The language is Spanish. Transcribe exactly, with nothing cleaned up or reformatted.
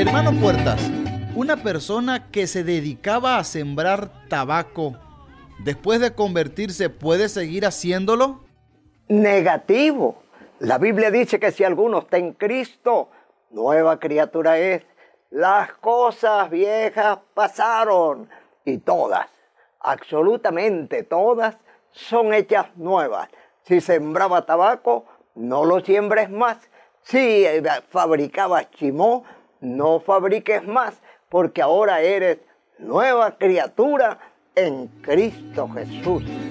Hermano Puertas, una persona que se dedicaba a sembrar tabaco, después de convertirse, ¿puede seguir haciéndolo? Negativo. La Biblia dice que si alguno está en Cristo, nueva criatura es. Las cosas viejas pasaron y todas, absolutamente todas, son hechas nuevas. Si sembraba tabaco, no lo siembres más. Si fabricabas chimó, no fabriques más, porque ahora eres nueva criatura en Cristo Jesús.